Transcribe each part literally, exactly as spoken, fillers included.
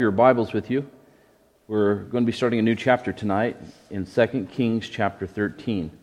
Your Bibles with you. We're going to be starting a new chapter tonight in Second Kings chapter thirteen.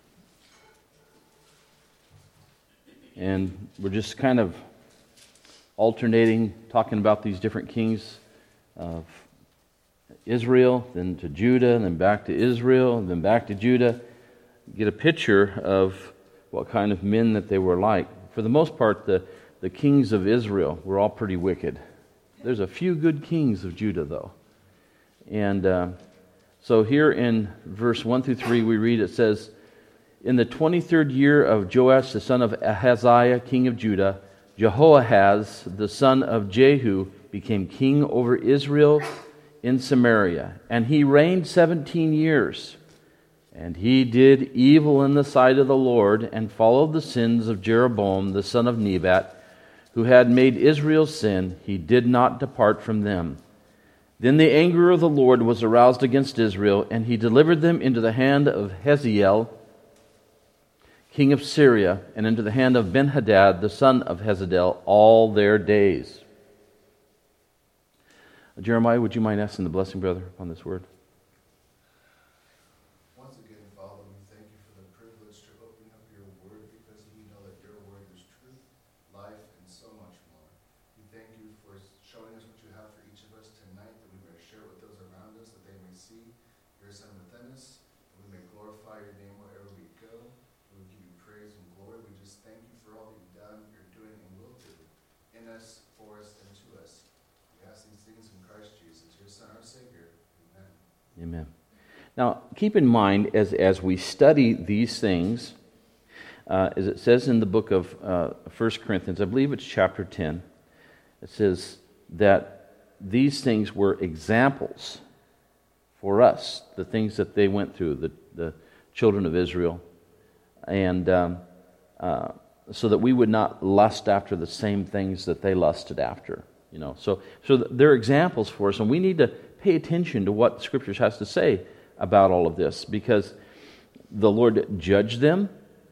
And we're just kind of alternating, talking about these different kings of Israel, then to Judah, and then back to Israel, and then back to Judah. Get a picture of what kind of men that they were like. For the most part, the, the kings of Israel were all pretty wicked. There's a few good kings of Judah, though. And uh, so here in verse one through three, we read, it says, "In the twenty-third year of Joash, the son of Ahaziah, king of Judah, Jehoahaz, the son of Jehu, became king over Israel in Samaria. And he reigned seventeen years. And he did evil in the sight of the Lord, and followed the sins of Jeroboam, the son of Nebat, who had made Israel sin. He did not depart from them. Then the anger of the Lord was aroused against Israel, and he delivered them into the hand of Hazael, king of Syria, and into the hand of Ben-Hadad, the son of Hazael, all their days." Jeremiah, would you mind asking the blessing, brother, on this word? Once again, Father, we thank you for the privilege to open up your word, because we know that your word is truth, life, and so much more. We thank you for showing us what you have for each of us tonight, that we may share with those around us, that they may see your Son within us, that we may glorify your name wherever we go. We give you praise and glory. We just thank you for all that you've done, you're doing, and will do in us, for us, and to us. We ask these things in Christ Jesus, your Son, our Savior. Amen. Amen. Now, keep in mind, as, as we study these things, uh, as it says in the book of uh, First Corinthians, I believe it's chapter ten, it says that these things were examples for us, the things that they went through, the, the children of Israel, and um, uh, so that we would not lust after the same things that they lusted after. You know, so so they're examples for us, and we need to pay attention to what the Scriptures has to say about all of this, because the Lord judged them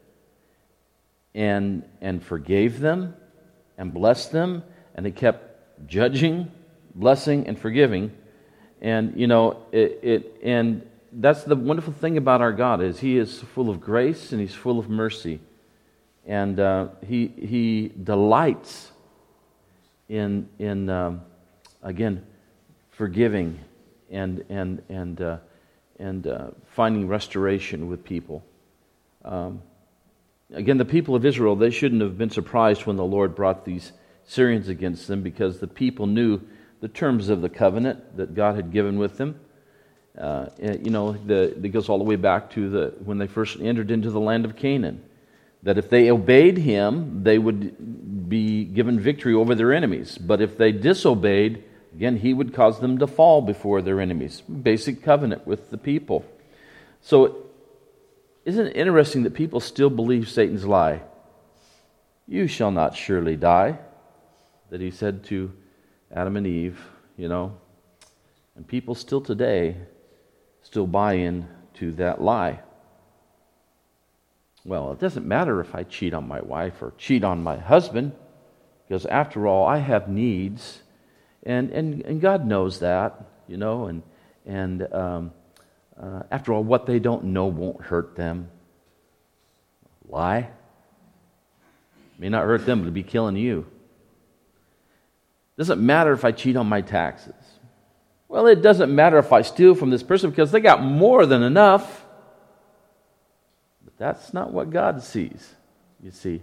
and and forgave them and blessed them, and He kept judging, blessing, and forgiving. And you know, it, it and that's the wonderful thing about our God, is He is full of grace and He's full of mercy, and uh, He He delights in in um, again forgiving and and and uh, and uh, finding restoration with people. Um, again, the people of Israel, they shouldn't have been surprised when the Lord brought these Syrians against them, because the people knew the terms of the covenant that God had given with them. Uh, you know, the, it goes all the way back to the when they first entered into the land of Canaan, that if they obeyed Him, they would be given victory over their enemies. But if they disobeyed, again, He would cause them to fall before their enemies. Basic covenant with the people. So, isn't it interesting that people still believe Satan's lie? "You shall not surely die," that he said to Adam and Eve, you know. And people still today still buy in to that lie. Well, it doesn't matter if I cheat on my wife or cheat on my husband, because after all, I have needs, and and, and God knows that, you know, and and um, uh, after all, what they don't know won't hurt them. Lie. May not hurt them, but it'll be killing you. Doesn't matter if I cheat on my taxes. Well, it doesn't matter if I steal from this person, because they got more than enough. But that's not what God sees, you see.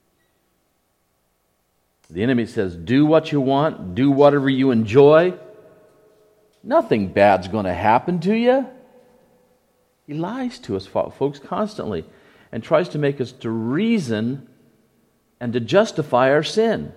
The enemy says, do what you want, do whatever you enjoy. Nothing bad's going to happen to you. He lies to us, folks, constantly, and tries to make us to reason and to justify our sin.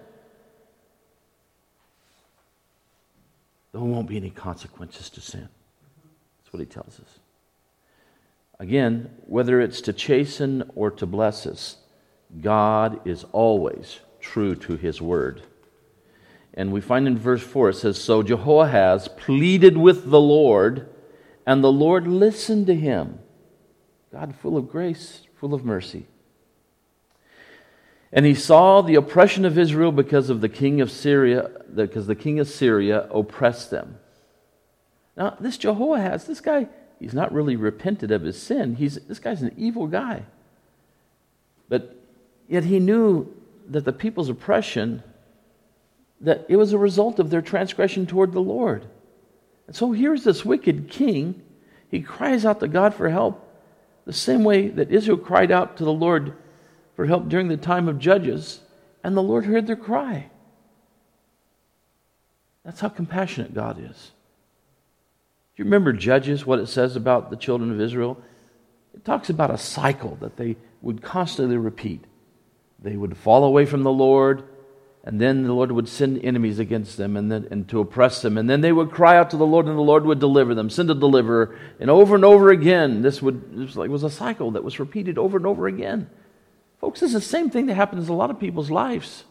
There won't be any consequences to sin. That's what he tells us. Again, whether it's to chasten or to bless us, God is always true to His word. And we find in verse four, it says, "So Jehoahaz pleaded with the Lord, and the Lord listened to him." God full of grace, full of mercy. And he saw the oppression of Israel because of the king of Syria, because the king of Syria oppressed them. Now, this Jehoahaz, this guy, he's not really repented of his sin. He's this guy's an evil guy. But yet he knew that the people's oppression, that it was a result of their transgression toward the Lord. And so here's this wicked king. He cries out to God for help the same way that Israel cried out to the Lord for help during the time of Judges, and the Lord heard their cry. That's how compassionate God is. Do you remember Judges, what it says about the children of Israel? It talks about a cycle that they would constantly repeat. They would fall away from the Lord, and then the Lord would send enemies against them and, then, and to oppress them. And then they would cry out to the Lord, and the Lord would deliver them, send a deliverer. And over and over again, this would this was, like, was a cycle that was repeated over and over again. Folks, this is the same thing that happens in a lot of people's lives.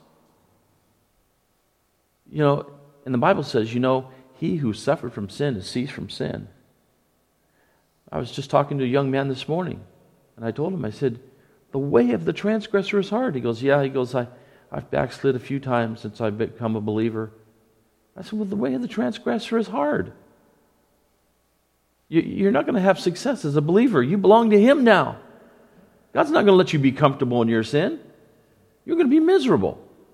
You know, and the Bible says, you know, he who suffered from sin is ceased from sin. I was just talking to a young man this morning, and I told him, I said, the way of the transgressor is hard. He goes, yeah. He goes, I, I've backslid a few times since I've become a believer. I said, well, the way of the transgressor is hard. You, you're not going to have success as a believer. You belong to him now. God's not going to let you be comfortable in your sin. You're going to be miserable.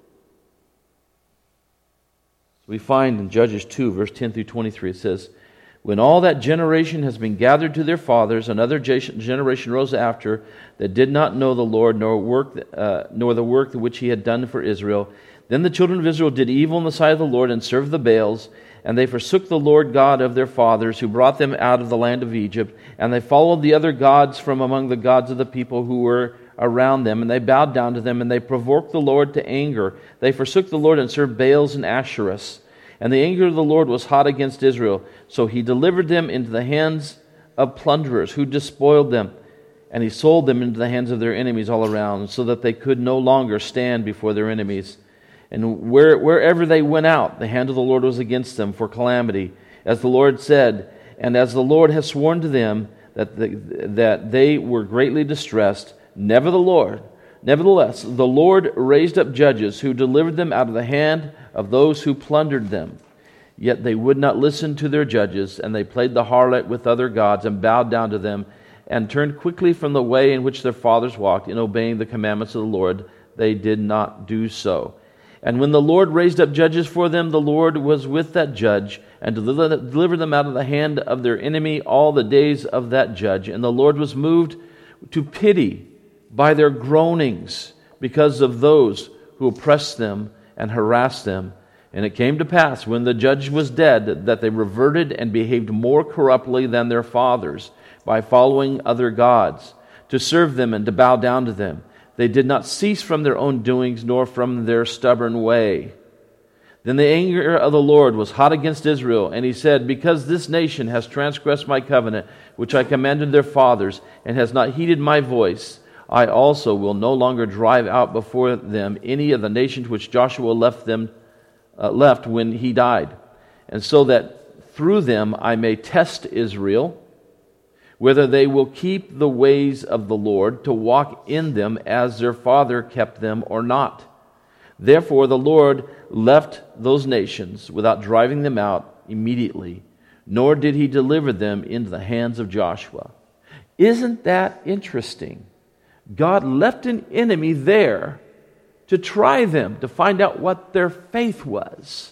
So we find in Judges two, verse ten through twenty-three, it says, when all that generation has been gathered to their fathers, another generation rose after that did not know the Lord, nor work, uh, nor the work which he had done for Israel. Then the children of Israel did evil in the sight of the Lord and served the Baals, and they forsook the Lord God of their fathers, who brought them out of the land of Egypt, and they followed the other gods from among the gods of the people who were around them, and they bowed down to them, and they provoked the Lord to anger. They forsook the Lord and served Baals and Asherahs. And the anger of the Lord was hot against Israel, so he delivered them into the hands of plunderers, who despoiled them, and he sold them into the hands of their enemies all around, so that they could no longer stand before their enemies. And where, wherever they went out, the hand of the Lord was against them for calamity, as the Lord said, and as the Lord has sworn to them that the, that they were greatly distressed. Never the Lord, nevertheless, the Lord raised up judges who delivered them out of the hand of those who plundered them. Yet they would not listen to their judges, and they played the harlot with other gods and bowed down to them, and turned quickly from the way in which their fathers walked in obeying the commandments of the Lord. They did not do so. And when the Lord raised up judges for them, the Lord was with that judge, and delivered them out of the hand of their enemy all the days of that judge. And the Lord was moved to pity by their groanings because of those who oppressed them and harassed them. And it came to pass, when the judge was dead, that they reverted and behaved more corruptly than their fathers, by following other gods, to serve them and to bow down to them. They did not cease from their own doings, nor from their stubborn way. Then the anger of the Lord was hot against Israel, and he said, because this nation has transgressed my covenant, which I commanded their fathers, and has not heeded my voice, I also will no longer drive out before them any of the nations which Joshua left them uh, left when he died, and so that through them I may test Israel, whether they will keep the ways of the Lord, to walk in them as their father kept them or not. Therefore the Lord left those nations without driving them out immediately, nor did he deliver them into the hands of Joshua. Isn't that interesting? God left an enemy there to try them, to find out what their faith was.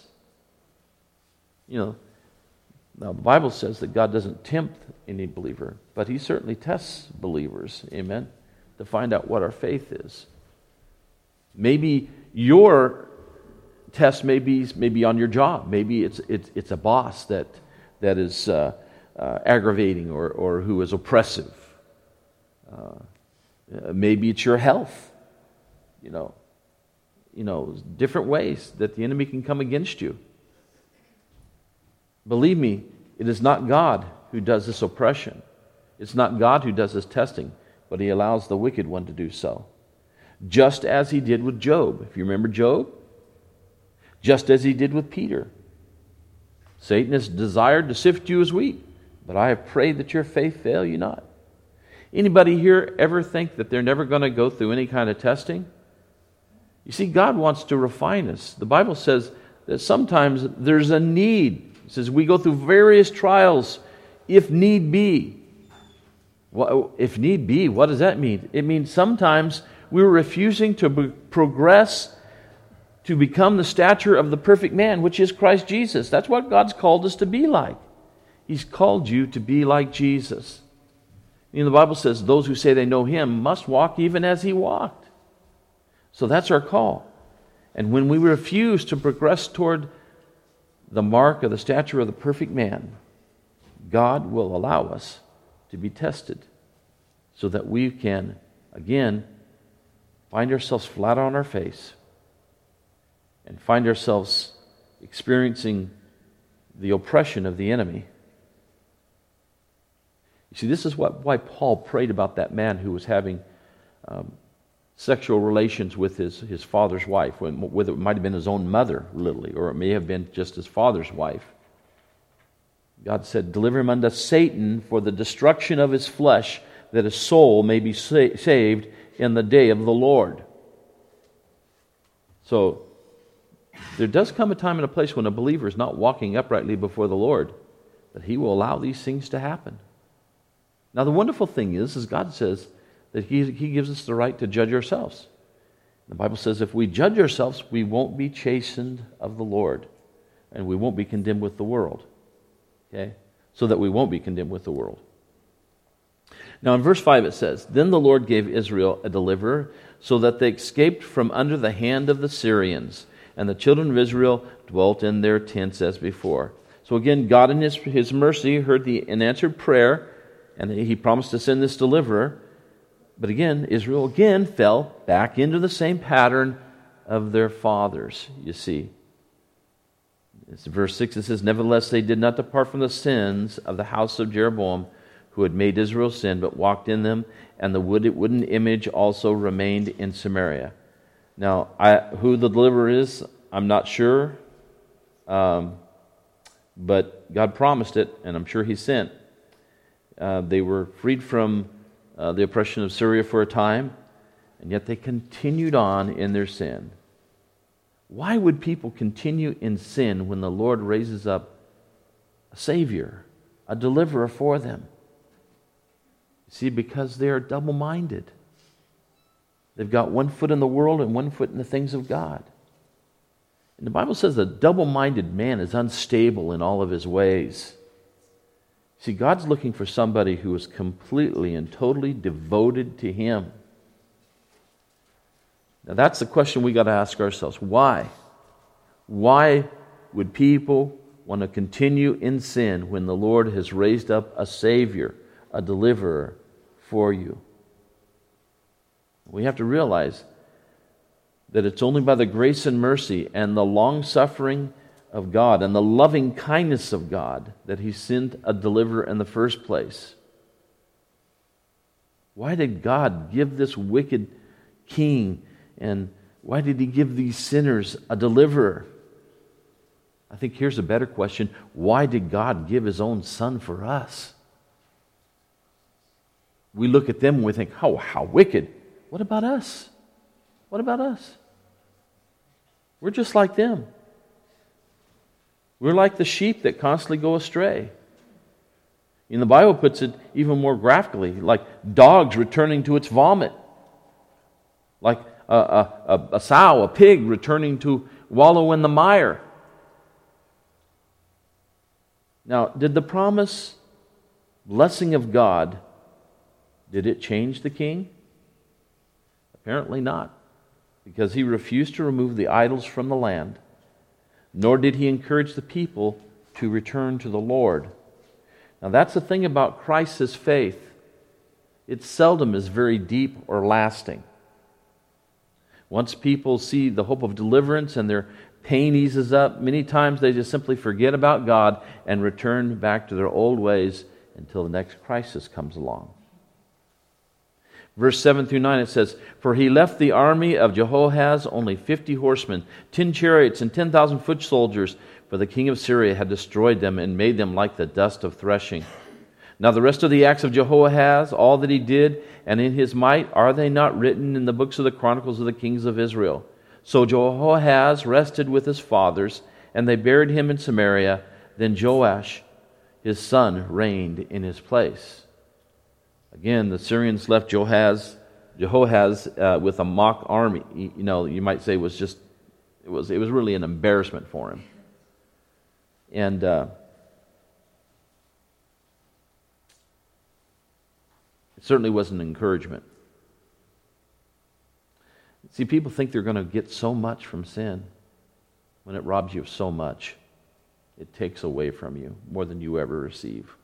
You know, now the Bible says that God doesn't tempt any believer, but he certainly tests believers, amen, to find out what our faith is. Maybe your test may be, may be on your job. Maybe it's it's, it's a boss that that is uh, uh, aggravating or, or who is oppressive. Uh, maybe it's your health. You know, you know, different ways that the enemy can come against you. Believe me, it is not God who does this oppression. It's not God who does this testing, but he allows the wicked one to do so. Just as he did with Job. If you remember Job, just as he did with Peter. Satan has desired to sift you as wheat, but I have prayed that your faith fail you not. Anybody here ever think that they're never going to go through any kind of testing? You see, God wants to refine us. The Bible says that sometimes there's a need. It says we go through various trials if need be. Well, if need be, what does that mean? It means sometimes we're refusing to be- progress to become the stature of the perfect man, which is Christ Jesus. That's what God's called us to be like. He's called you to be like Jesus. You know, the Bible says those who say they know Him must walk even as He walked. So that's our call. And when we refuse to progress toward the mark of the stature of the perfect man, God will allow us to be tested so that we can, again, find ourselves flat on our face and find ourselves experiencing the oppression of the enemy. You see, this is what why Paul prayed about that man who was having um, sexual relations with his, his father's wife, whether it might have been his own mother, literally, or it may have been just his father's wife. God said, deliver him unto Satan for the destruction of his flesh, that his soul may be sa- saved in the day of the Lord. So, there does come a time and a place when a believer is not walking uprightly before the Lord, that He will allow these things to happen. Now, the wonderful thing is, is God says that He, he gives us the right to judge ourselves. The Bible says if we judge ourselves, we won't be chastened of the Lord, and we won't be condemned with the world. Okay? So that we won't be condemned with the world. Now in verse five it says, then the Lord gave Israel a deliverer, so that they escaped from under the hand of the Syrians, and the children of Israel dwelt in their tents as before. So again, God in His, His mercy heard the unanswered prayer, and He promised to send this deliverer. But again, Israel again fell back into the same pattern of their fathers, you see. It's verse six, it says, nevertheless they did not depart from the sins of the house of Jeroboam, who had made Israel sin, but walked in them, and the wooden image also remained in Samaria. Now, I, who the deliverer is, I'm not sure, um, but God promised it, and I'm sure He sent. Uh, they were freed from uh, the oppression of Syria for a time, and yet they continued on in their sin. Why would people continue in sin when the Lord raises up a Savior, a deliverer for them? See, because they are double-minded. They've got one foot in the world and one foot in the things of God. And the Bible says a double-minded man is unstable in all of his ways. See, God's looking for somebody who is completely and totally devoted to Him. Now that's the question we got to ask ourselves. Why? Why would people want to continue in sin when the Lord has raised up a Savior, a deliverer for you? We have to realize that it's only by the grace and mercy and the long-suffering of God and the loving kindness of God that He sent a deliverer in the first place. Why did God give this wicked king, and why did He give these sinners a deliverer? I think here's a better question. Why did God give His own Son for us? We look at them and we think, oh, how wicked. What about us? What about us? We're just like them. We're like the sheep that constantly go astray. And the Bible puts it even more graphically, like dogs returning to its vomit. Like a, a, a, a sow, a pig returning to wallow in the mire. Now, did the promise, blessing of God, did it change the king? Apparently not, because he refused to remove the idols from the land, nor did he encourage the people to return to the Lord. Now that's the thing about Christ's faith. It seldom is very deep or lasting. Once people see the hope of deliverance and their pain eases up, many times they just simply forget about God and return back to their old ways until the next crisis comes along. Verse seven through nine, it says, for he left the army of Jehoahaz only fifty horsemen, ten chariots, and ten thousand foot soldiers, for the king of Syria had destroyed them and made them like the dust of threshing. Now the rest of the acts of Jehoahaz, all that he did, and in his might, are they not written in the books of the chronicles of the kings of Israel? So Jehoahaz rested with his fathers, and they buried him in Samaria. Then Joash, his son, reigned in his place. Again, the Syrians left Jehoahaz, Jehoahaz uh, with a mock army. You know, you might say it was just, it was, it was really an embarrassment for him. And uh, it certainly wasn't an encouragement. See, people think they're going to get so much from sin. When it robs you of so much, it takes away from you more than you ever receive.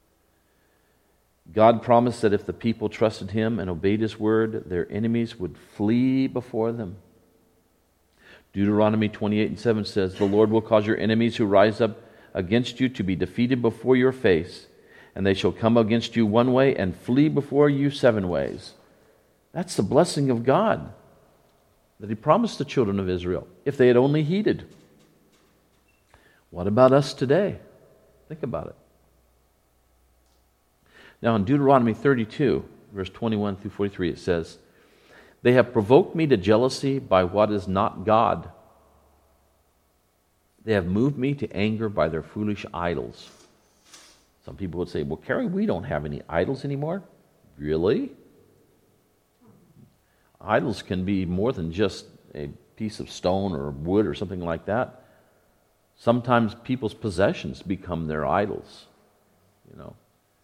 God promised that if the people trusted Him and obeyed His word, their enemies would flee before them. Deuteronomy twenty-eight and seven says, "The Lord will cause your enemies who rise up against you to be defeated before your face, and they shall come against you one way and flee before you seven ways." That's the blessing of God that He promised the children of Israel, if they had only heeded. What about us today? Think about it. Now in Deuteronomy thirty-two, verse twenty-one through forty-three, it says, "They have provoked me to jealousy by what is not God. They have moved me to anger by their foolish idols." Some people would say, "Well, Kerry, we don't have any idols anymore." Really? Idols can be more than just a piece of stone or wood or something like that. Sometimes people's possessions become their idols, you know.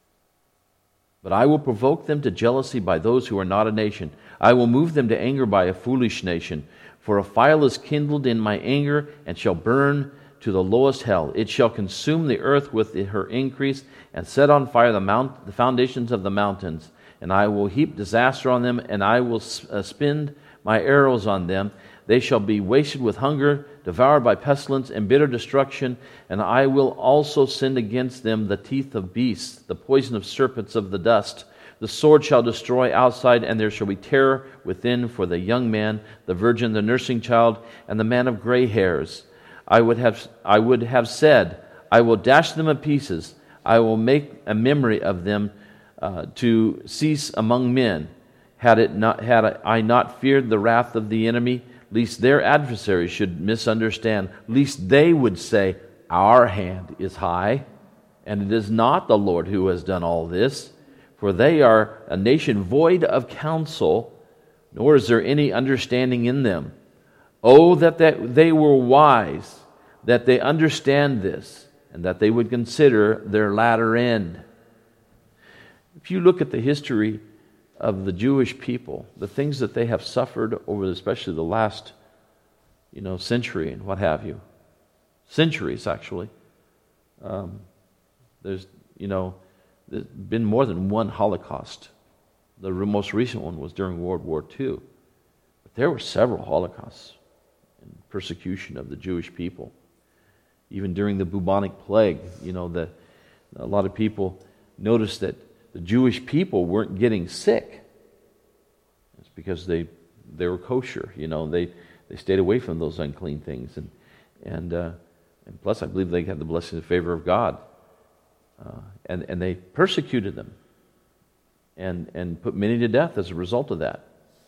"But I will provoke them to jealousy by those who are not a nation. I will move them to anger by a foolish nation. For a fire is kindled in my anger and shall burn to the lowest hell. It shall consume the earth with her increase and set on fire the, mount, the foundations of the mountains. And I will heap disaster on them, and I will uh, spend my arrows on them. They shall be wasted with hunger, devoured by pestilence and bitter destruction. And I will also send against them the teeth of beasts, the poison of serpents of the dust. The sword shall destroy outside, and there shall be terror within for the young man, the virgin, the nursing child, and the man of gray hairs. I would have, I would have said, I will dash them in pieces. I will make a memory of them uh, to cease among men. Had it not, had I not feared the wrath of the enemy, lest their adversaries should misunderstand, lest they would say, our hand is high, and it is not the Lord who has done all this. For they are a nation void of counsel, nor is there any understanding in them. Oh, that, that they were wise, that they understand this, and that they would consider their latter end. If you look at the history of the Jewish people, the things that they have suffered over especially the last, you know, century and what have you, centuries actually, um, there's, you know, there's been more than one Holocaust. The most recent one was during World War Two. But there were several Holocausts and persecution of the Jewish people. Even during the bubonic plague, you know, the, a lot of people noticed that the Jewish people weren't getting sick. It's because they they were kosher, you know, they, they stayed away from those unclean things. And and uh, and plus, I believe they had the blessing and favor of God. Uh, and, and they persecuted them and, and put many to death as a result of that.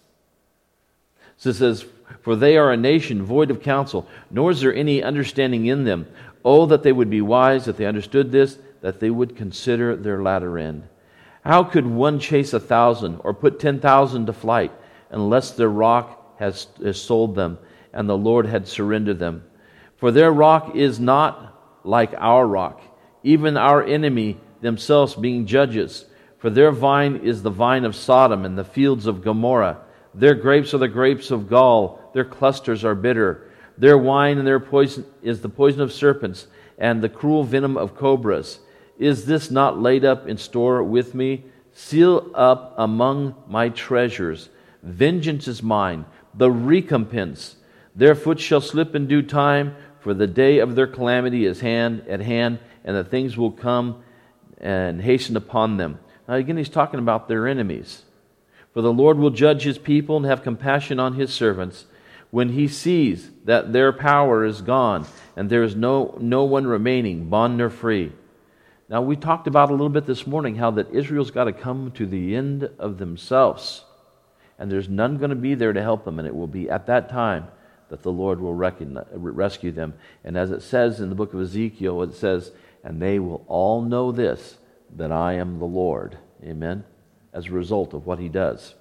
So it says, for they are a nation void of counsel, nor is there any understanding in them. Oh, that they would be wise, that they understood this, that they would consider their latter end. How could one chase a thousand or put ten thousand to flight unless their rock has, has sold them and the Lord had surrendered them? For their rock is not like our rock, even our enemy themselves being judges. For their vine is the vine of Sodom and the fields of Gomorrah. Their grapes are the grapes of gall. Their clusters are bitter. Their wine and their poison is the poison of serpents and the cruel venom of cobras. Is this not laid up in store with me? Seal up among my treasures. Vengeance is mine, the recompense. Their foot shall slip in due time, for the day of their calamity is hand at hand, and the things will come and hasten upon them. Now again, he's talking about their enemies. For the Lord will judge His people and have compassion on His servants when He sees that their power is gone and there is no, no one remaining, bond nor free. Now we talked about a little bit this morning how that Israel's got to come to the end of themselves. And there's none going to be there to help them. And it will be at that time that the Lord will recognize, rescue them. And as it says in the book of Ezekiel, it says, and they will all know this, that I am the Lord. Amen? As a result of what he does.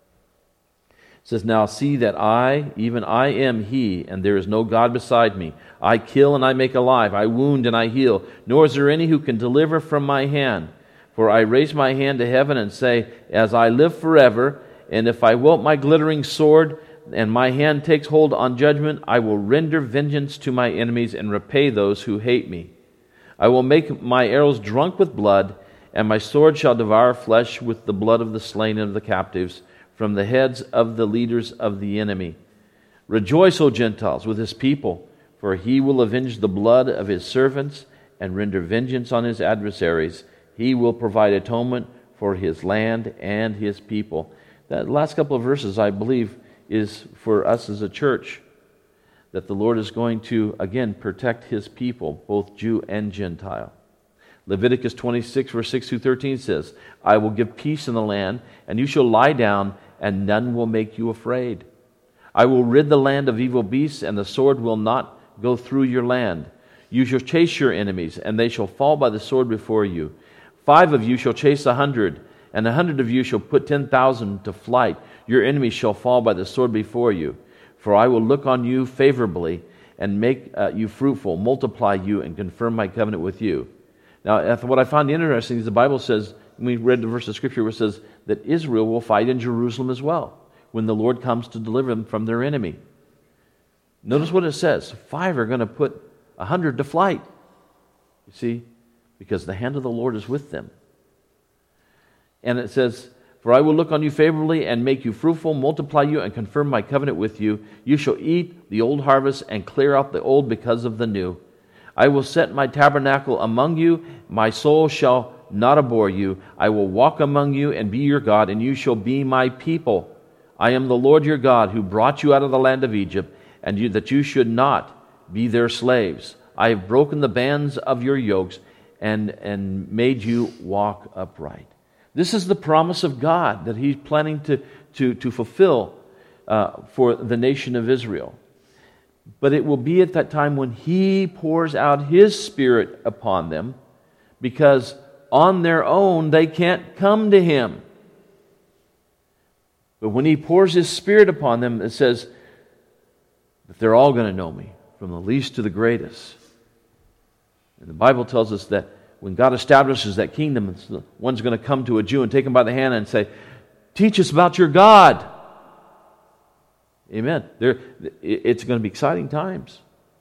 It says, now see that I, even I am he, and there is no God beside me. I kill and I make alive. I wound and I heal. Nor is there any who can deliver from my hand. For I raise my hand to heaven and say, as I live forever, and if I wilt my glittering sword, and my hand takes hold on judgment, I will render vengeance to my enemies and repay those who hate me. I will make my arrows drunk with blood, and my sword shall devour flesh with the blood of the slain and of the captives, from the heads of the leaders of the enemy. Rejoice, O Gentiles, with his people, for he will avenge the blood of his servants and render vengeance on his adversaries. He will provide atonement for his land and his people. That last couple of verses, I believe, is for us as a church, that the Lord is going to, again, protect his people, both Jew and Gentile. Leviticus twenty-six, verse six through thirteen says, I will give peace in the land, and you shall lie down, and none will make you afraid. I will rid the land of evil beasts, and the sword will not go through your land. You shall chase your enemies, and they shall fall by the sword before you. Five of you shall chase a hundred, and a hundred of you shall put ten thousand to flight. Your enemies shall fall by the sword before you. For I will look on you favorably, and make uh, you fruitful, multiply you, and confirm my covenant with you. Now, what I find interesting is the Bible says, we read the verse of Scripture where it says that Israel will fight in Jerusalem as well when the Lord comes to deliver them from their enemy. Notice what it says. Five are going to put a hundred to flight. You see? Because the hand of the Lord is with them. And it says, for I will look on you favorably and make you fruitful, multiply you, and confirm my covenant with you. You shall eat the old harvest and clear out the old because of the new. I will set my tabernacle among you. My soul shall not abhor you. I will walk among you and be your God, and you shall be my people. I am the Lord your God, who brought you out of the land of Egypt, and you, that you should not be their slaves. I have broken the bands of your yokes and, and made you walk upright. This is the promise of God that he's planning to, to, to fulfill uh, for the nation of Israel. But it will be at that time when he pours out his Spirit upon them, because on their own they can't come to him. But when he pours his Spirit upon them, it says that they're all going to know me, from the least to the greatest. And the Bible tells us that when God establishes that kingdom, one's going to come to a Jew and take him by the hand and say, teach us about your God. Amen. There, it's going to be exciting times.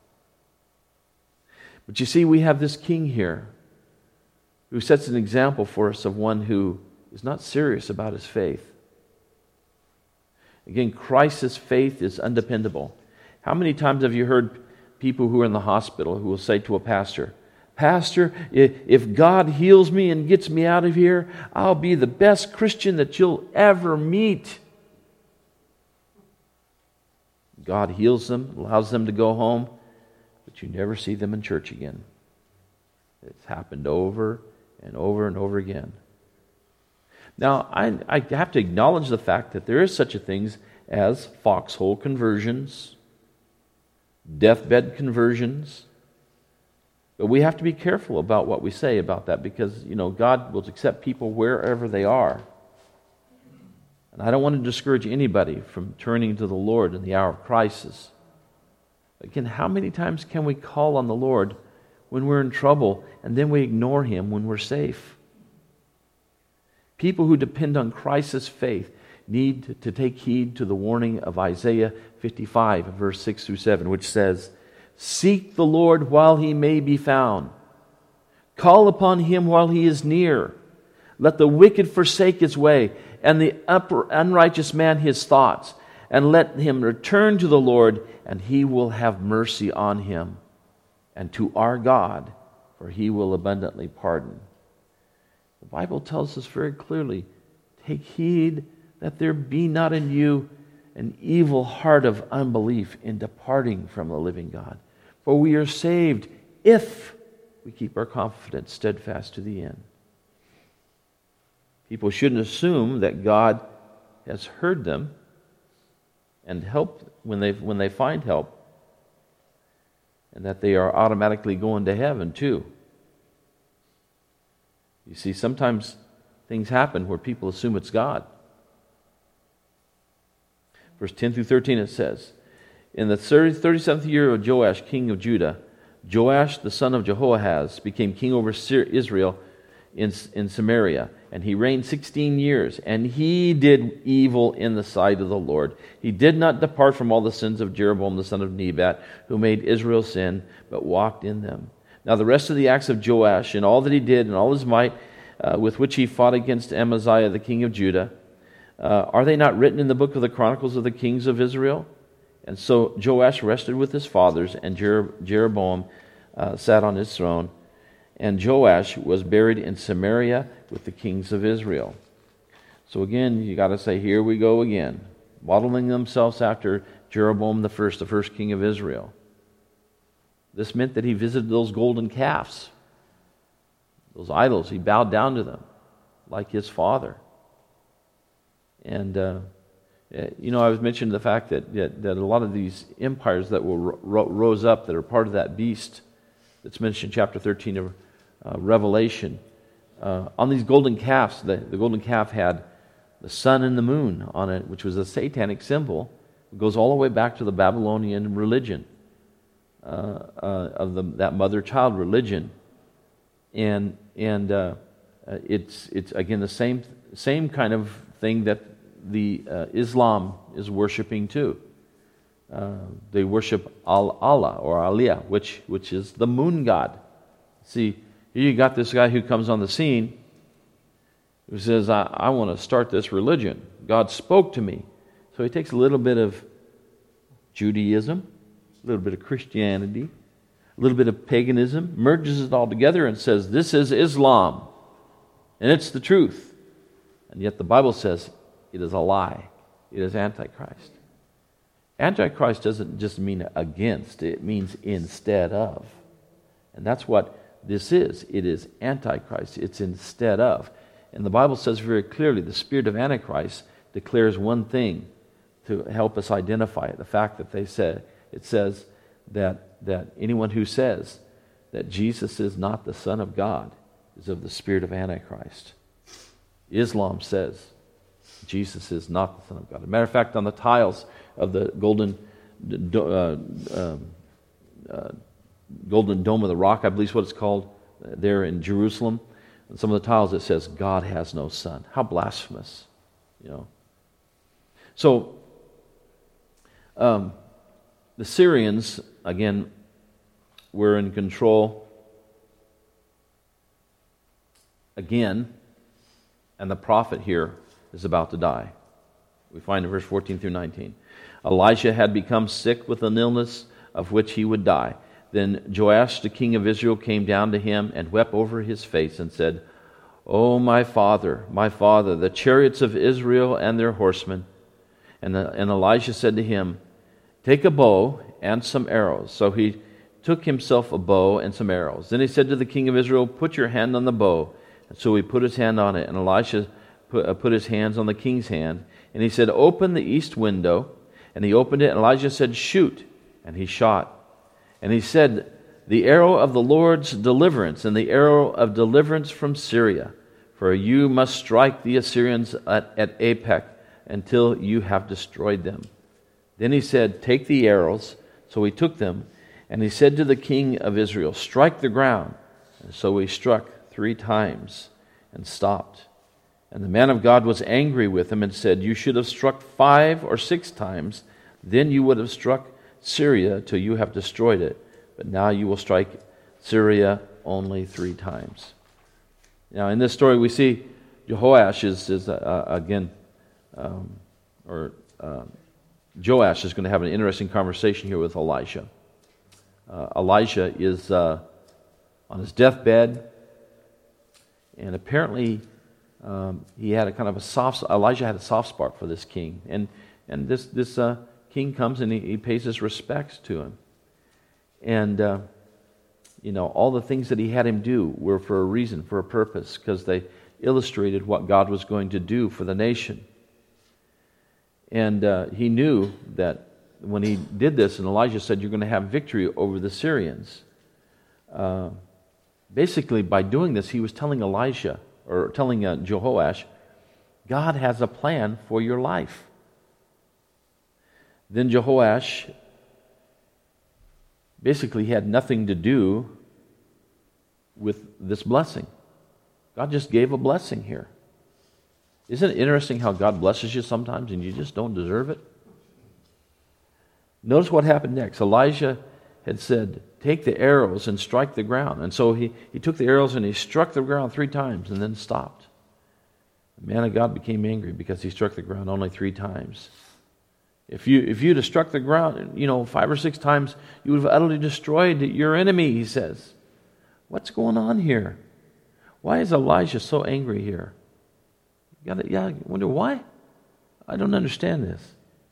But you see, we have this king here who sets an example for us of one who is not serious about his faith. Again, Christ's faith is undependable. How many times have you heard people who are in the hospital who will say to a pastor, Pastor, if God heals me and gets me out of here, I'll be the best Christian that you'll ever meet. God heals them, allows them to go home, but you never see them in church again. It's happened over and over and over again. Now, I, I have to acknowledge the fact that there is such a thing as foxhole conversions, deathbed conversions. But we have to be careful about what we say about that, because, you know, God will accept people wherever they are. And I don't want to discourage anybody from turning to the Lord in the hour of crisis. Again, how many times can we call on the Lord when we're in trouble and then we ignore Him when we're safe? People who depend on Christ's faith need to take heed to the warning of Isaiah fifty-five, verse six through seven, which says, Seek the Lord while He may be found. Call upon Him while He is near. Let the wicked forsake his way, and the unrighteous man his thoughts, and let him return to the Lord, and He will have mercy on him, and to our God, for He will abundantly pardon. The Bible tells us very clearly, take heed that there be not in you an evil heart of unbelief in departing from the living God. For we are saved if we keep our confidence steadfast to the end. People shouldn't assume that God has heard them and help when they when they find help, and that they are automatically going to heaven too. You see, sometimes things happen where people assume it's God. Verse ten through thirteen it says, in the thirty-seventh year of Joash, king of Judah, Joash, the son of Jehoahaz, became king over Israel in, in Samaria, and he reigned sixteen years, and he did evil in the sight of the Lord. He did not depart from all the sins of Jeroboam, the son of Nebat, who made Israel sin, but walked in them. Now the rest of the acts of Joash, and all that he did, and all his might, uh, with which he fought against Amaziah, the king of Judah, uh, are they not written in the book of the Chronicles of the kings of Israel? And so Joash rested with his fathers, and Jer- Jeroboam uh, sat on his throne. And Joash was buried in Samaria with the kings of Israel. So again, you got to say, here we go again, modeling themselves after Jeroboam the first, the first king of Israel. This meant that he visited those golden calves, those idols. He bowed down to them, like his father. And uh, you know, I was mentioning the fact that, that that a lot of these empires that will ro- rose up that are part of that beast that's mentioned in chapter thirteen of uh, Revelation. Uh, on these golden calves, the, the golden calf had the sun and the moon on it, which was a satanic symbol. It goes all the way back to the Babylonian religion, uh, uh, of the, that mother-child religion, and and uh, uh, it's it's again the same same kind of thing that the uh, Islam is worshiping too. Uh, they worship Al Allah or Aliyah, which which is the moon god. See, here you got this guy who comes on the scene who says, I, I want to start this religion. God spoke to me. So he takes a little bit of Judaism, a little bit of Christianity, a little bit of paganism, merges it all together and says, this is Islam, and it's the truth. And yet the Bible says it is a lie. It is Antichrist. Antichrist doesn't just mean against, it means instead of. And that's what this is. It is Antichrist. It's instead of. And the Bible says very clearly the spirit of Antichrist declares one thing to help us identify it. The fact that they said, it says that, that anyone who says that Jesus is not the Son of God is of the spirit of Antichrist. Islam says Jesus is not the Son of God. As a matter of fact, on the tiles of the golden uh, um, uh, golden dome of the rock, I believe is what it's called, uh, there in Jerusalem, and some of the tiles it says, God has no son. How blasphemous, you know. So, um, the Syrians, again, were in control again, and the prophet here is about to die. We find in verse fourteen through nineteen. Elisha had become sick with an illness of which he would die. Then Joash, the king of Israel, came down to him and wept over his face and said, O my father, my father, the chariots of Israel and their horsemen. And, the, and Elisha said to him, take a bow and some arrows. So he took himself a bow and some arrows. Then he said to the king of Israel, put your hand on the bow. And so he put his hand on it. And Elisha put, uh, put his hands on the king's hand. And he said, open the east window. And he opened it. And Elijah said, shoot. And he shot. And he said, the arrow of the Lord's deliverance, and the arrow of deliverance from Syria. For you must strike the Assyrians at, at Aphek until you have destroyed them. Then he said, take the arrows. So he took them. And he said to the king of Israel, strike the ground. And so he struck three times and stopped. And the man of God was angry with him and said, you should have struck five or six times. Then you would have struck Syria till you have destroyed it, but now you will strike Syria only three times. Now, in this story, we see Jehoash is, is uh, again, um, or uh, Joash is going to have an interesting conversation here with Elisha. Uh, Elisha is uh, on his deathbed, and apparently um, he had a kind of a soft. Elijah had a soft spot for this king, and and this this. Uh, King comes and he, he pays his respects to him. And, uh, you know, all the things that he had him do were for a reason, for a purpose, because they illustrated what God was going to do for the nation. And uh, he knew that when he did this, and Elijah said, you're going to have victory over the Syrians. Uh, basically, by doing this, he was telling Elijah, or telling uh, Jehoash, God has a plan for your life. Then Jehoash basically had nothing to do with this blessing. God just gave a blessing here. Isn't it interesting how God blesses you sometimes and you just don't deserve it? Notice what happened next. Elijah had said, take the arrows and strike the ground. And so he, he took the arrows and he struck the ground three times and then stopped. The man of God became angry because he struck the ground only three times. If you if you'd have struck the ground, you know, five or six times, you would have utterly destroyed your enemy, he says. What's going on here? Why is Elijah so angry here? You gotta, yeah, I wonder why? I don't understand this.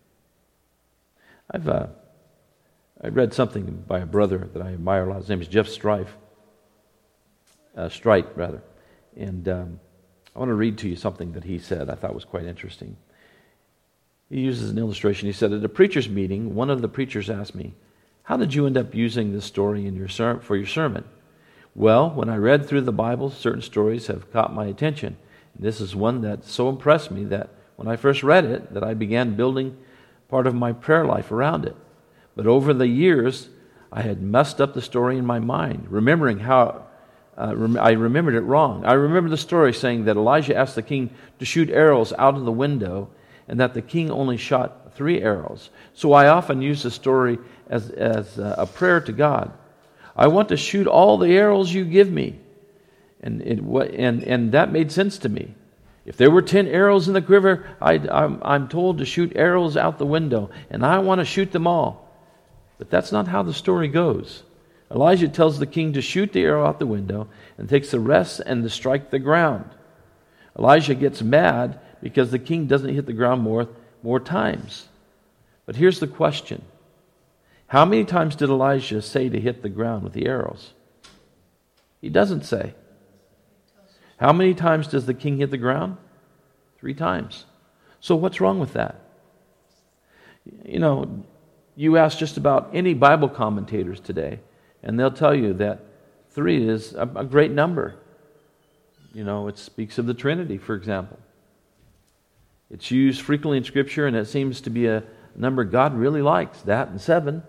I've uh, I read something by a brother that I admire a lot. His name is Jeff Strife. Uh, Strite, rather. And um, I want to read to you something that he said I thought was quite interesting. He uses an illustration. He said, at a preacher's meeting, one of the preachers asked me, how did you end up using this story in your ser- for your sermon? Well, when I read through the Bible, certain stories have caught my attention. And this is one that so impressed me that when I first read it, that I began building part of my prayer life around it. But over the years, I had messed up the story in my mind, remembering how uh, rem- I remembered it wrong. I remember the story saying that Elijah asked the king to shoot arrows out of the window, and that the king only shot three arrows. So I often use the story as, as a prayer to God. I want to shoot all the arrows you give me. And, it, and, and that made sense to me. If there were ten arrows in the quiver, I'd, I'm, I'm told to shoot arrows out the window, and I want to shoot them all. But that's not how the story goes. Elijah tells the king to shoot the arrow out the window and takes the rest and to strike the ground. Elijah gets mad because the king doesn't hit the ground more, more times. But here's the question. How many times did Elijah say to hit the ground with the arrows? He doesn't say. How many times does the king hit the ground? Three times. So what's wrong with that? You know, you ask just about any Bible commentators today, and they'll tell you that three is a, a great number. You know, it speaks of the Trinity, for example. It's used frequently in Scripture, and it seems to be a number God really likes, that and seven.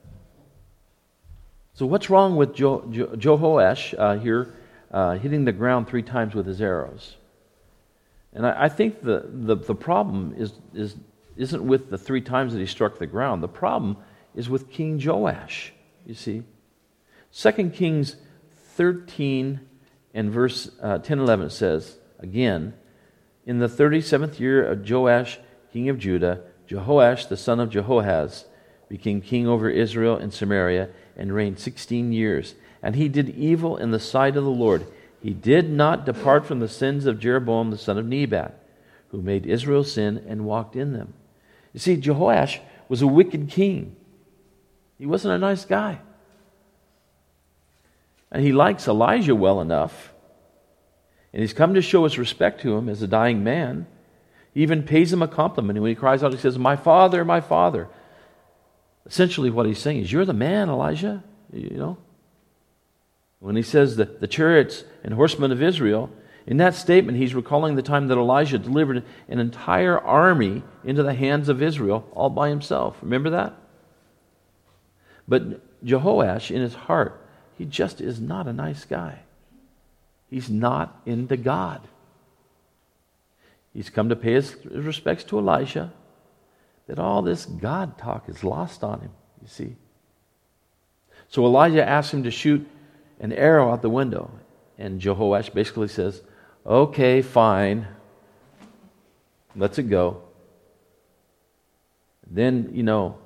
So what's wrong with jo- jo- Jehoash uh, here uh, hitting the ground three times with his arrows? And I, I think the, the, the problem is, is, isn't with the three times that he struck the ground. The problem is with King Joash, you see. Second Kings thirteen and verse uh, ten eleven says, again, in the thirty-seventh year of Joash, king of Judah, Jehoash, the son of Jehoahaz, became king over Israel and Samaria and reigned sixteen years. And he did evil in the sight of the Lord. He did not depart from the sins of Jeroboam, the son of Nebat, who made Israel sin and walked in them. You see, Jehoash was a wicked king. He wasn't a nice guy. And he likes Elijah well enough. And he's come to show his respect to him as a dying man. He even pays him a compliment. And when he cries out, he says, my father, my father. Essentially what he's saying is, you're the man, Elijah. You know? When he says the, the chariots and horsemen of Israel, in that statement he's recalling the time that Elijah delivered an entire army into the hands of Israel all by himself. Remember that? But Jehoash, in his heart, he just is not a nice guy. He's not into God. He's come to pay his respects to Elisha, but all this God talk is lost on him, you see. So Elijah asks him to shoot an arrow out the window, and Jehoash basically says, okay, fine, lets it go. Then, you know,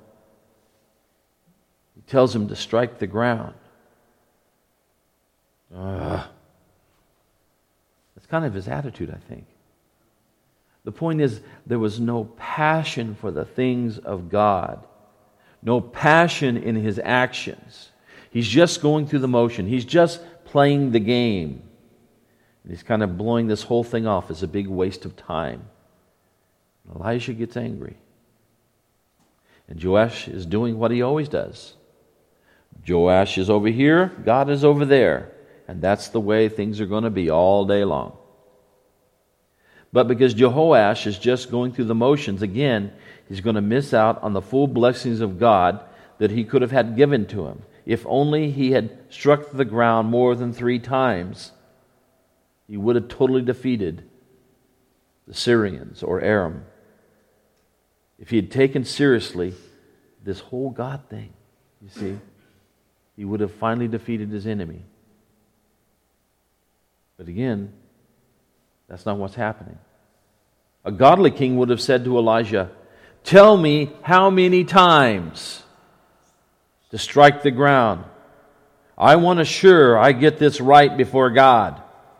he tells him to strike the ground. Ugh. That's kind of his attitude, I think. The point is, there was no passion for the things of God. No passion in his actions. He's just going through the motion. He's just playing the game. And he's kind of blowing this whole thing off as a big waste of time. Elijah gets angry. And Joash is doing what he always does. Joash is over here, God is over there. And that's the way things are going to be all day long. But because Jehoash is just going through the motions, again, he's going to miss out on the full blessings of God that he could have had given to him. If only he had struck the ground more than three times, he would have totally defeated the Syrians or Aram. If he had taken seriously this whole God thing, you see, he would have finally defeated his enemy. But again, that's not what's happening. A godly king would have said to Elijah, "Tell me how many times to strike the ground. I want to sure I get this right before God."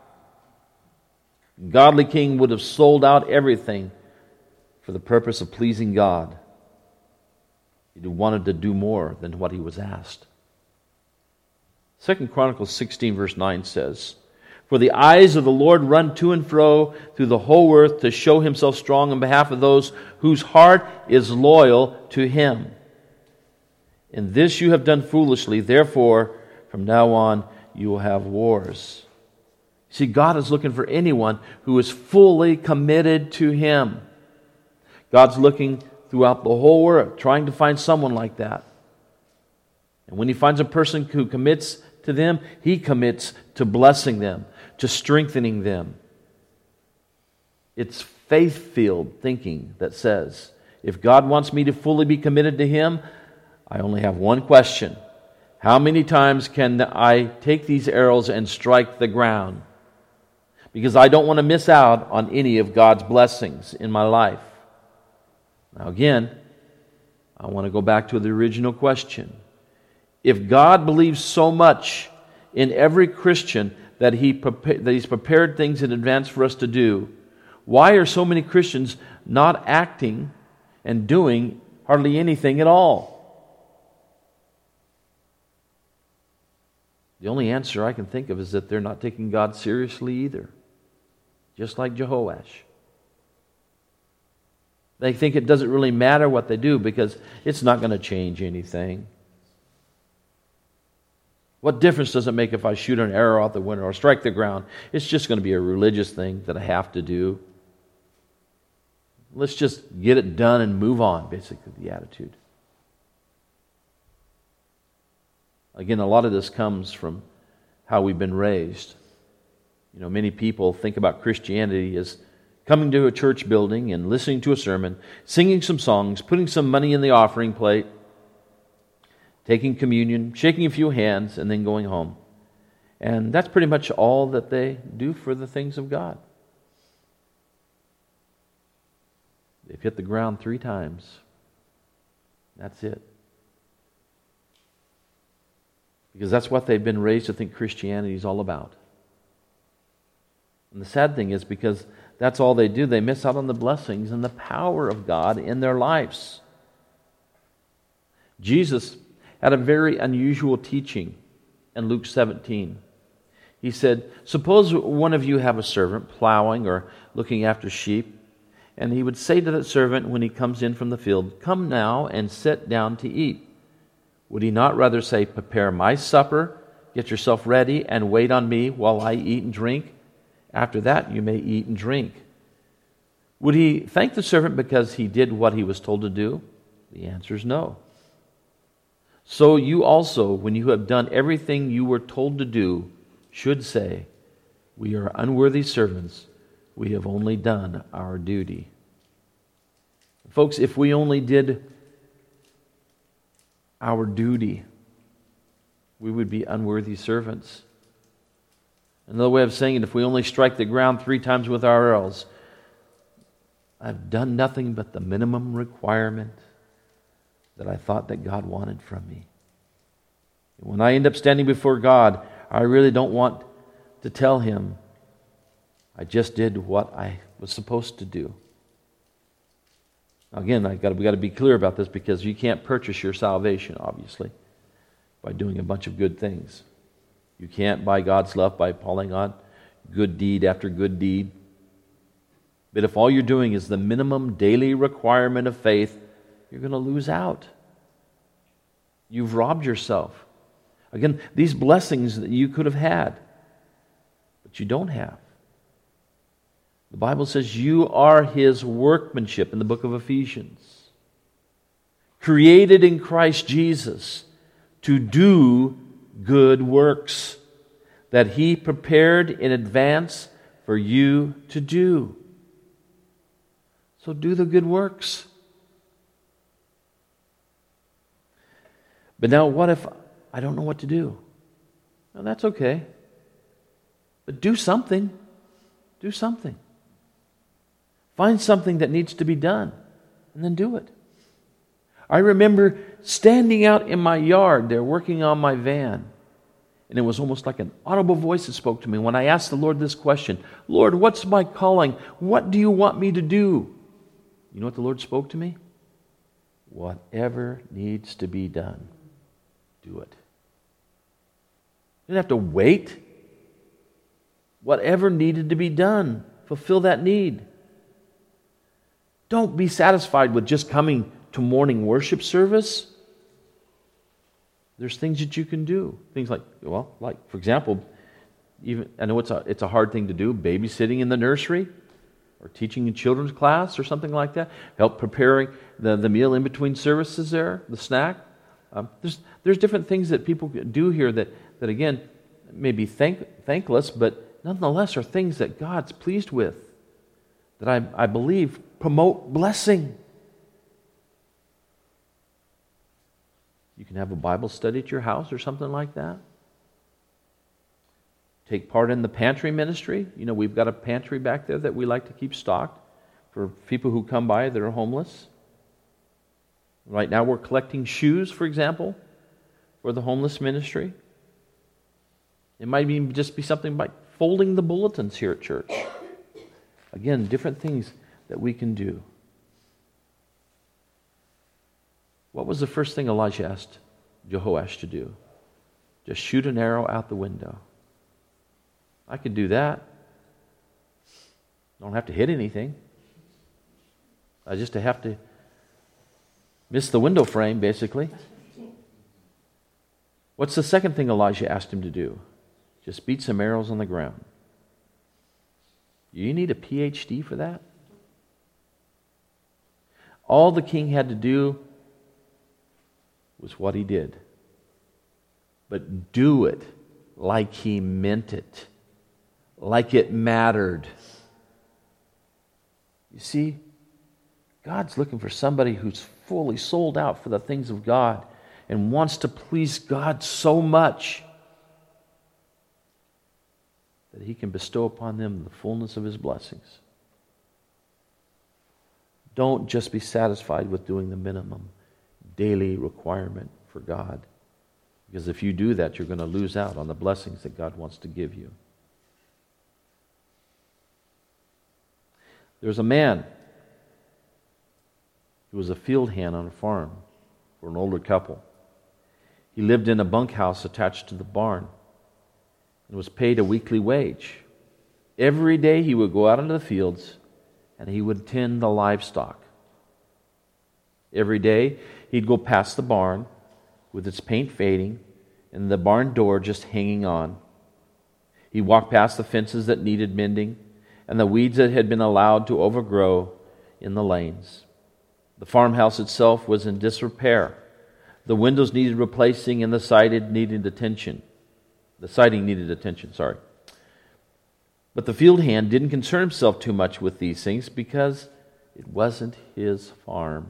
A godly king would have sold out everything for the purpose of pleasing God. He wanted to do more than what he was asked. Second Chronicles sixteen verse nine says, "For the eyes of the Lord run to and fro through the whole earth to show himself strong on behalf of those whose heart is loyal to him. In this you have done foolishly, therefore from now on you will have wars." See, God is looking for anyone who is fully committed to him. God's looking throughout the whole world, trying to find someone like that. And when he finds a person who commits to them, he commits to blessing them, to strengthening them. It's faith-filled thinking that says, if God wants me to fully be committed to him, I only have one question. How many times can I take these arrows and strike the ground? Because I don't want to miss out on any of God's blessings in my life. Now again, I want to go back to the original question. If God believes so much in every Christian that he prepa- that He's prepared things in advance for us to do, why are so many Christians not acting and doing hardly anything at all? The only answer I can think of is that they're not taking God seriously either. Just like Jehoash. They think it doesn't really matter what they do because it's not going to change anything. What difference does it make if I shoot an arrow out the window or strike the ground? It's just going to be a religious thing that I have to do. Let's just get it done and move on, basically, the attitude. Again, a lot of this comes from how we've been raised. You know, many people think about Christianity as coming to a church building and listening to a sermon, singing some songs, putting some money in the offering plate, taking communion, shaking a few hands, and then going home. And that's pretty much all that they do for the things of God. They've hit the ground three times. That's it. Because that's what they've been raised to think Christianity is all about. And the sad thing is because that's all they do, they miss out on the blessings and the power of God in their lives. Jesus had a very unusual teaching in Luke seventeen. He said, suppose one of you have a servant plowing or looking after sheep, and he would say to that servant when he comes in from the field, "Come now and sit down to eat." Would he not rather say, "Prepare my supper, get yourself ready, and wait on me while I eat and drink? After that you may eat and drink." Would he thank the servant because he did what he was told to do? The answer is no. So you also, when you have done everything you were told to do, should say, "We are unworthy servants. We have only done our duty." Folks, if we only did our duty, we would be unworthy servants. Another way of saying it, if we only strike the ground three times with our arrows, I've done nothing but the minimum requirement that I thought that God wanted from me. When I end up standing before God, I really don't want to tell Him I just did what I was supposed to do. Now again, I got we got to be clear about this because you can't purchase your salvation, obviously, by doing a bunch of good things. You can't buy God's love by piling on good deed after good deed. But if all you're doing is the minimum daily requirement of faith, you're going to lose out. You've robbed yourself. Again, these blessings that you could have had, but you don't have. The Bible says you are His workmanship in the book of Ephesians. Created in Christ Jesus to do good works that He prepared in advance for you to do. So do the good works. But now what if I don't know what to do? Well, that's okay. But do something. Do something. Find something that needs to be done, and then do it. I remember standing out in my yard there working on my van, and it was almost like an audible voice that spoke to me when I asked the Lord this question, Lord, what's my calling? What do you want me to do? You know what the Lord spoke to me? Whatever needs to be done, do it. You don't have to wait. Whatever needed to be done, fulfill that need. Don't be satisfied with just coming to morning worship service. There's things that you can do. Things like, well, like, for example, even I know it's a, it's a hard thing to do, babysitting in the nursery or teaching in children's class or something like that. Help preparing the, the meal in between services there, the snack. Um, there's there's different things that people do here that, that again, may be thank, thankless, but nonetheless are things that God's pleased with, that I, I believe promote blessing. You can have a Bible study at your house or something like that. Take part in the pantry ministry. You know, we've got a pantry back there that we like to keep stocked for people who come by that are homeless. Right now we're collecting shoes, for example, for the homeless ministry. It might even just be something like folding the bulletins here at church. Again, different things that we can do. What was the first thing Elijah asked Jehoash to do? Just shoot an arrow out the window. I could do that. Don't have to hit anything. I just have to miss the window frame, basically. What's the second thing Elijah asked him to do? Just beat some arrows on the ground. You need a P H D for that? All the king had to do was what he did. But do it like he meant it. Like it mattered. You see, God's looking for somebody who's fully sold out for the things of God and wants to please God so much that He can bestow upon them the fullness of His blessings. Don't just be satisfied with doing the minimum daily requirement for God. Because if you do that, you're going to lose out on the blessings that God wants to give you. There's a man who was a field hand on a farm for an older couple. He lived in a bunkhouse attached to the barn and was paid a weekly wage. Every day he would go out into the fields and he would tend the livestock. Every day he'd go past the barn with its paint fading and the barn door just hanging on. He'd walk past the fences that needed mending and the weeds that had been allowed to overgrow in the lanes. The farmhouse itself was in disrepair. The windows needed replacing and the siding needed attention. The siding needed attention, sorry. But the field hand didn't concern himself too much with these things because it wasn't his farm.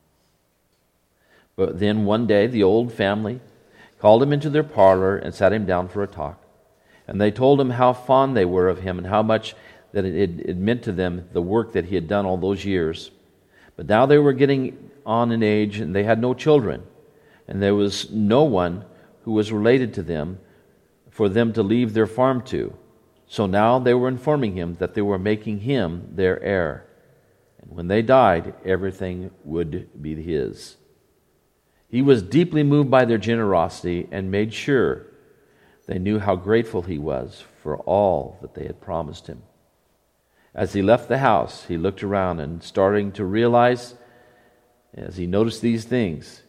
But then one day the old family called him into their parlor and sat him down for a talk. And they told him how fond they were of him and how much that it, it meant to them, the work that he had done all those years. But now they were getting on in age and they had no children. And there was no one who was related to them for them to leave their farm to. So now they were informing him that they were making him their heir. And when they died, everything would be his. He was deeply moved by their generosity and made sure they knew how grateful he was for all that they had promised him. As he left the house, he looked around and starting to realize, as he noticed these things,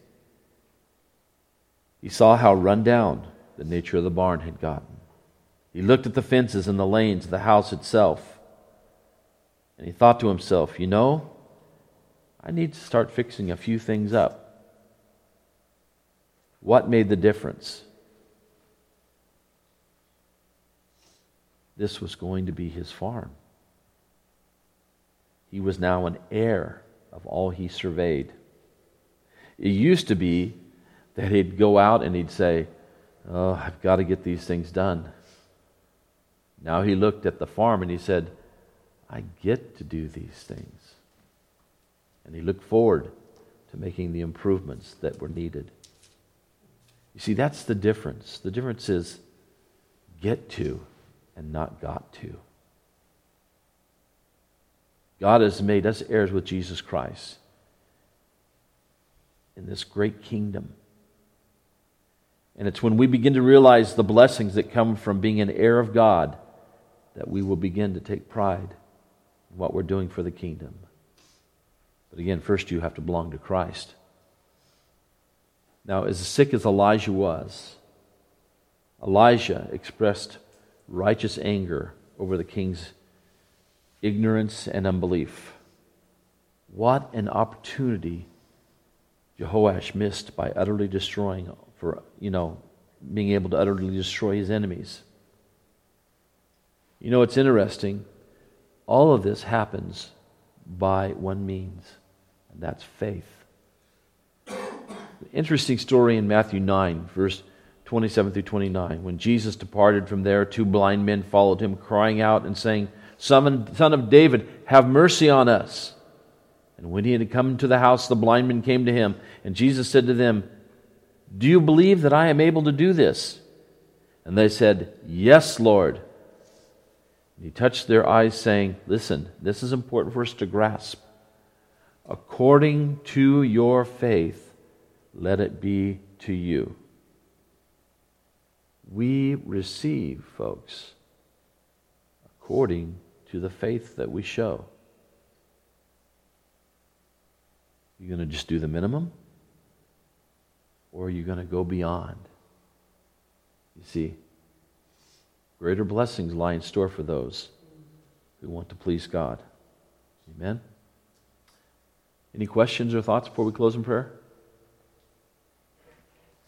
he saw how run down the nature of the barn had gotten. He looked at the fences and the lanes of the house itself, and he thought to himself, you know, I need to start fixing a few things up. What made the difference? This was going to be his farm. He was now an heir of all he surveyed. It used to be that he'd go out and he'd say, oh, I've got to get these things done. Now he looked at the farm and he said, I get to do these things. And he looked forward to making the improvements that were needed. You see, that's the difference. The difference is get to and not got to. God has made us heirs with Jesus Christ in this great kingdom. And it's when we begin to realize the blessings that come from being an heir of God that we will begin to take pride in what we're doing for the kingdom. But again, first you have to belong to Christ. Now, as sick as Elijah was, Elijah expressed righteous anger over the king's ignorance and unbelief. What an opportunity Jehoash missed by utterly destroying, for, you know, being able to utterly destroy his enemies. You know, it's interesting. All of this happens by one means, and that's faith. Interesting story in Matthew nine, verse twenty-seven through twenty-nine. When Jesus departed from there, two blind men followed him, crying out and saying, Son of David, have mercy on us. And when he had come to the house, the blind men came to him, and Jesus said to them, do you believe that I am able to do this? And they said, yes, Lord. And he touched their eyes, saying, listen, this is important for us to grasp. According to your faith, let it be to you. We receive, folks, according to the faith that we show. You going to just do the minimum? Or are you going to go beyond? You see, greater blessings lie in store for those who want to please God. Amen? Any questions or thoughts before we close in prayer?